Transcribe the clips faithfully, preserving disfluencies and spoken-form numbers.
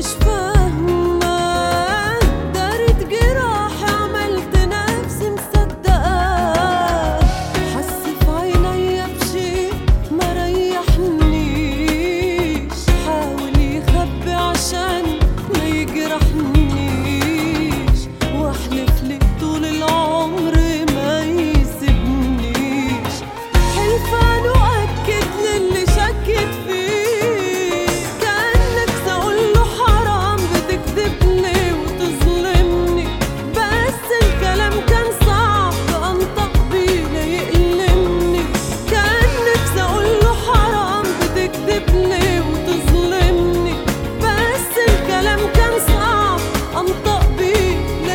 مش فاهمة، دارت جراحي عملت نفسي مصدقة، حس في عينيا بشي ما ريحنيش، حاول يخبي عشان ما يجرحنيش، واحلف لي طول العمر ما يسيبنيش، حلفان واكد للي شكت فيه، كان نفسي اقوله حرام بتكذبني وتظلمني، بس الكلام كان صعب انطق بيه ليألمني، كان نفسي اقوله حرام بتكذبني وتظلمني، بس الكلام كان صعب انطق بيه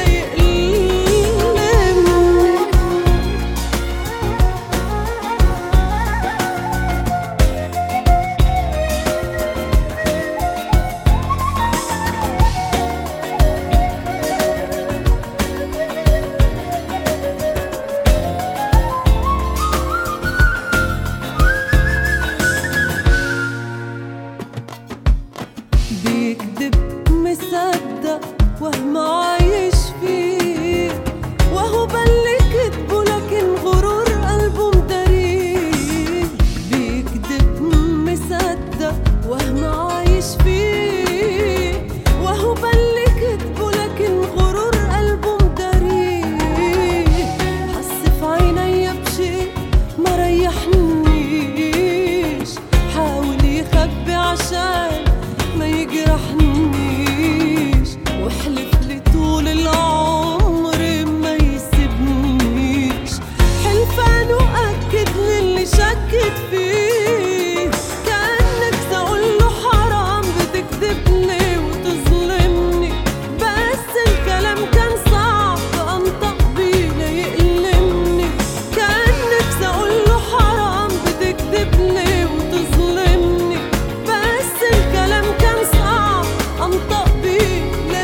بيكدب مصدق وهم عايش فيه، وهو بلي كدبه لكن غرور قلبه مداريه، بيكدب مصدق وهم عايش فيه، وهو بلي كدبه لكن غرور قلبه مداريه، حس في عينيا بشي ما ريحنيش، حاول يخبي عشان ما يجرحنيش، واحلف لي طول العمر ما يسيبنيش، حلفان واكد للي شكت فيه، كان نفسي اقوله حرام بتكذبني وتظلمني، بس الكلام كان صعب انطق بيه ليألمني، كان نفسي اقوله حرام بتكذبني وتظلمني، بس الكلام كان صعب انطق بيه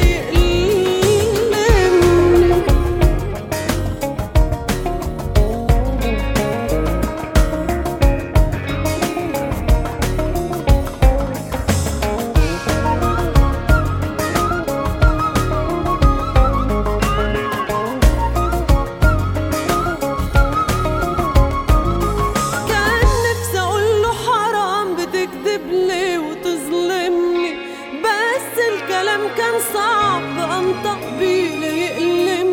ليألمني. كان نفسي اقوله حرام بتكذب ليه وتظلمني، بس الكلام كان صعب انطق بيه ليألمني.